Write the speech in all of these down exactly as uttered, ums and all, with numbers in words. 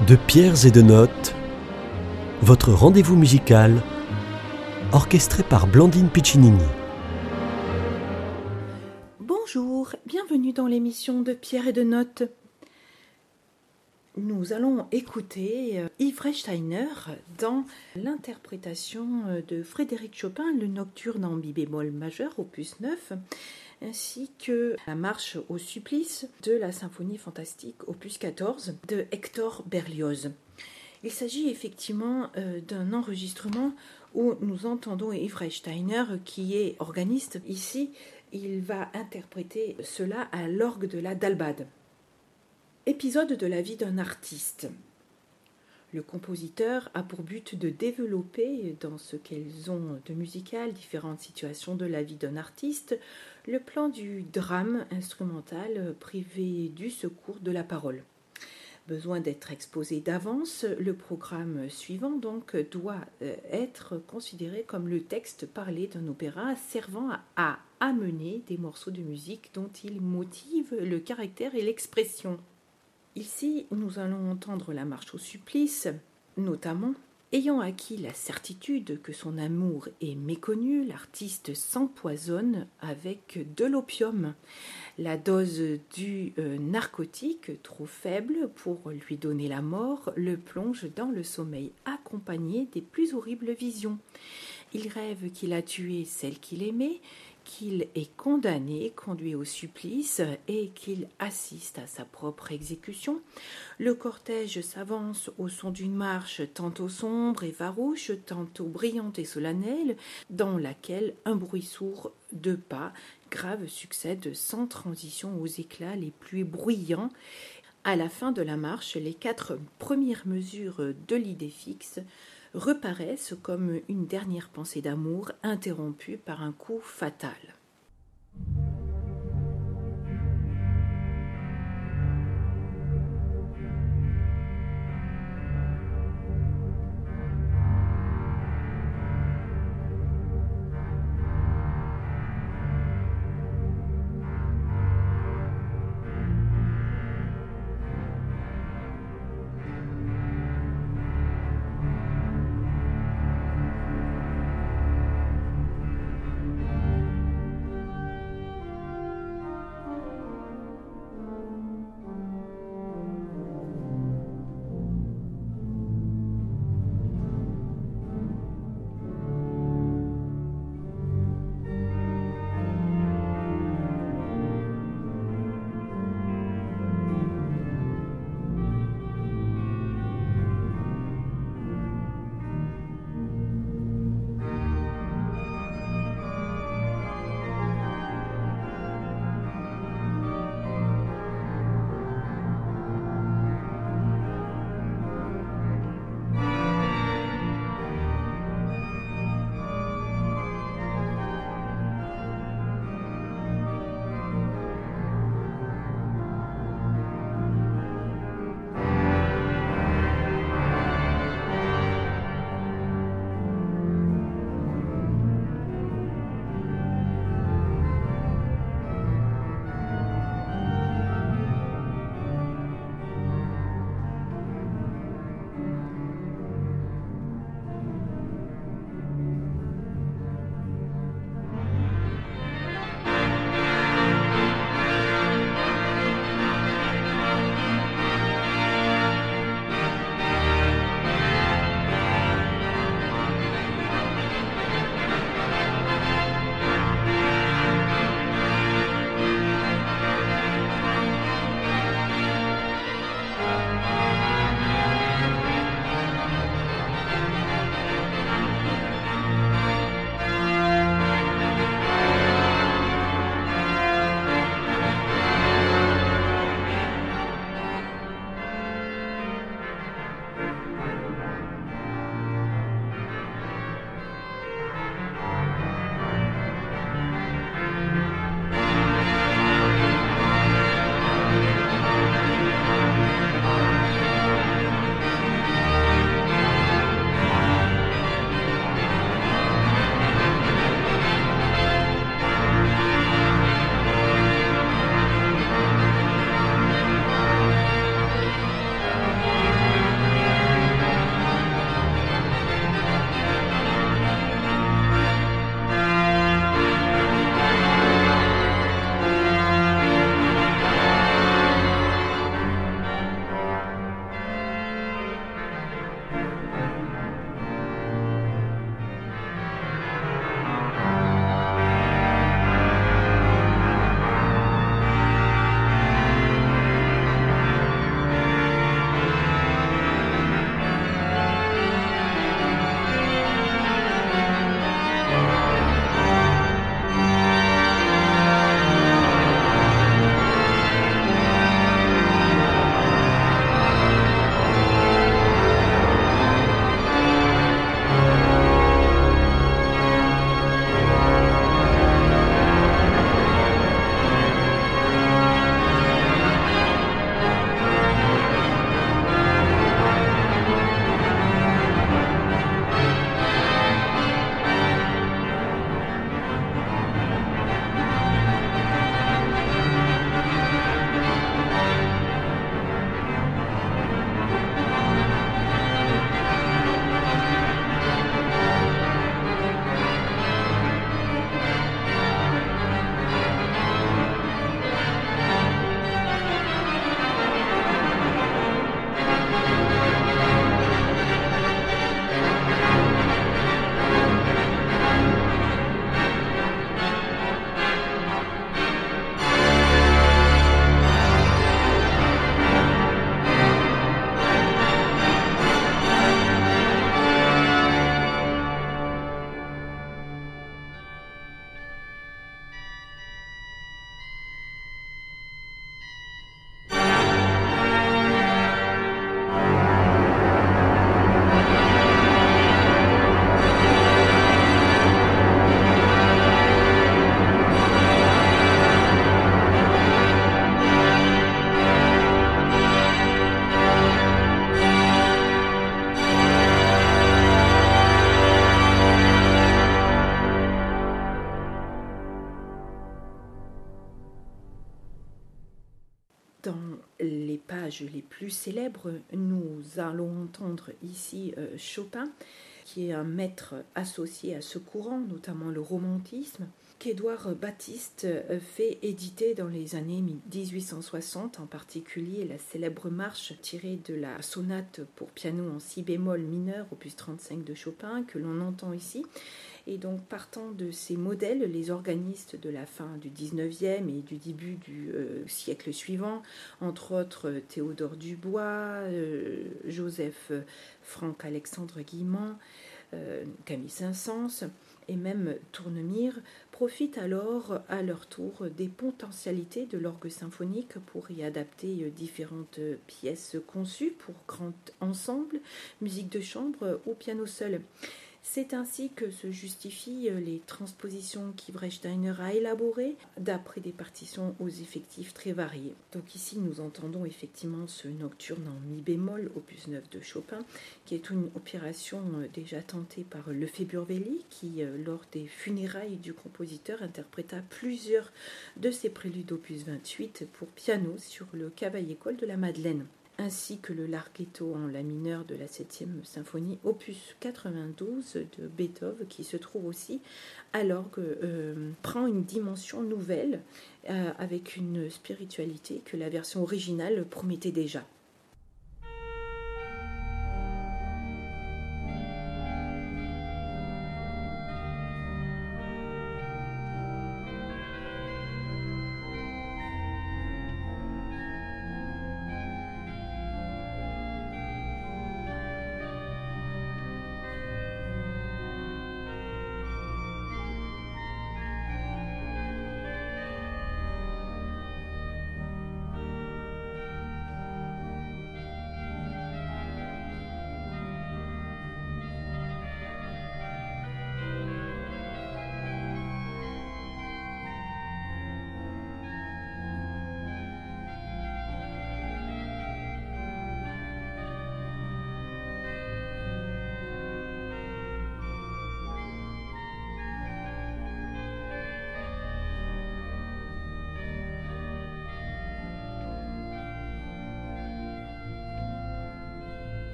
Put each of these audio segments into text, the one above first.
De pierres et de notes, votre rendez-vous musical, orchestré par Blandine Piccinini. Bonjour, bienvenue dans l'émission de Pierres et de notes. Nous allons écouter Yves Reichsteiner dans l'interprétation de Frédéric Chopin, le Nocturne en mi bémol majeur, opus neuf, ainsi que la marche au supplice de la symphonie fantastique, opus quatorze, de Hector Berlioz. Il s'agit effectivement euh, d'un enregistrement où nous entendons Yves Reichsteiner, qui est organiste. Ici, il va interpréter cela à l'orgue de la Dalbade. Épisode de la vie d'un artiste. Le compositeur a pour but de développer, dans ce qu'elles ont de musical, différentes situations de la vie d'un artiste, le plan du drame instrumental privé du secours de la parole. Besoin d'être exposé d'avance, le programme suivant donc doit être considéré comme le texte parlé d'un opéra servant à, à amener des morceaux de musique dont il motive le caractère et l'expression. Ici, nous allons entendre la marche au supplice, notamment. Ayant acquis la certitude que son amour est méconnu, l'artiste s'empoisonne avec de l'opium. La dose du euh, narcotique, trop faible pour lui donner la mort, le plonge dans le sommeil, accompagné des plus horribles visions. Il rêve qu'il a tué celle qu'il aimait, qu'il est condamné, conduit au supplice et qu'il assiste à sa propre exécution. Le cortège s'avance au son d'une marche tantôt sombre et farouche, tantôt brillante et solennelle, dans laquelle un bruit sourd de pas grave succède sans transition aux éclats les plus bruyants. À la fin de la marche, les quatre premières mesures de l'idée fixe reparaissent comme une dernière pensée d'amour interrompue par un coup fatal. les pages les plus célèbres, nous allons entendre ici euh, Chopin, qui est un maître associé à ce courant, notamment le romantisme, qu'Édouard Baptiste fait éditer dans les années dix-huit cent soixante, en particulier la célèbre marche tirée de la sonate pour piano en si bémol mineur, opus trente-cinq de Chopin, que l'on entend ici. Et donc, partant de ces modèles, les organistes de la fin du dix-neuvième et du début du euh, siècle suivant, entre autres Théodore Dubois, euh, Joseph Franck Alexandre Guilmant, euh, Camille Saint-Saëns et même Tournemire, profitent alors à leur tour des potentialités de l'orgue symphonique pour y adapter différentes pièces conçues pour grand ensemble, musique de chambre ou piano seul. C'est ainsi que se justifient les transpositions qu'Yves Steiner a élaborées d'après des partitions aux effectifs très variés. Donc ici, nous entendons effectivement ce nocturne en mi bémol, opus neuf de Chopin, qui est une opération déjà tentée par Lefebvre-Belli, qui, lors des funérailles du compositeur, interpréta plusieurs de ses préludes opus vingt-huit pour piano sur le Cavaillé-Coll de la Madeleine, ainsi que le larghetto en la mineur de la septième symphonie, opus quatre-vingt-douze de Beethoven, qui se trouve aussi à l'orgue, euh, prend une dimension nouvelle euh, avec une spiritualité que la version originale promettait déjà.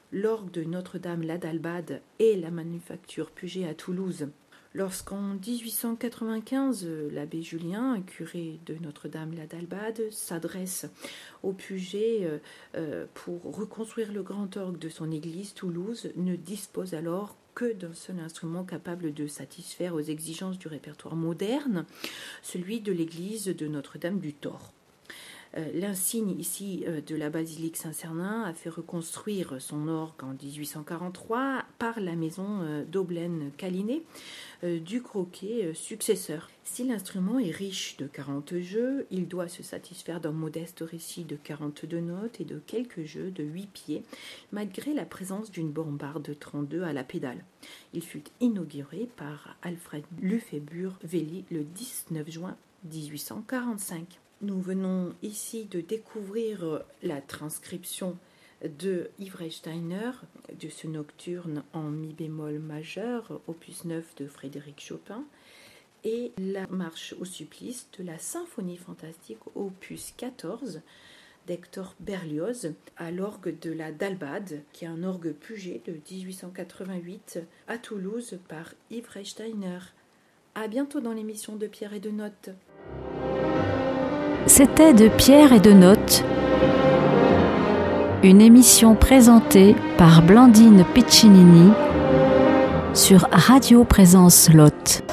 l'orgue de Notre-Dame la Dalbade et la manufacture Puget à Toulouse. Lorsqu'en dix-huit cent quatre-vingt-quinze, l'abbé Julien, curé de Notre-Dame la Dalbade, s'adresse au Puget euh, euh, pour reconstruire le grand orgue de son église, Toulouse ne dispose alors que d'un seul instrument capable de satisfaire aux exigences du répertoire moderne, celui de l'église de Notre-Dame du Thor. Euh, l'insigne ici euh, de la basilique Saint-Cernin a fait reconstruire son orgue en dix-huit cent quarante-trois par la maison euh, d'Aublaine-Calinet euh, du Croquet euh, successeur. Si l'instrument est riche de quarante jeux, il doit se satisfaire d'un modeste récit de quarante-deux notes et de quelques jeux de huit pieds, malgré la présence d'une bombarde trente-deux à la pédale. Il fut inauguré par Alfred Lefébure-Velly le dix-neuf juin dix-huit cent quarante-cinq. Nous venons ici de découvrir la transcription de Yves Steiner de ce nocturne en mi bémol majeur, opus neuf de Frédéric Chopin, et la marche au supplice de la symphonie fantastique opus quatorze d'Hector Berlioz à l'orgue de la Dalbade, qui est un orgue Puget de dix-huit cent quatre-vingt-huit à Toulouse par Yves Steiner. À bientôt dans l'émission de Pierre et de Notes. C'était De Pierre et de Notes, une émission présentée par Blandine Piccinini sur Radio Présence Lot.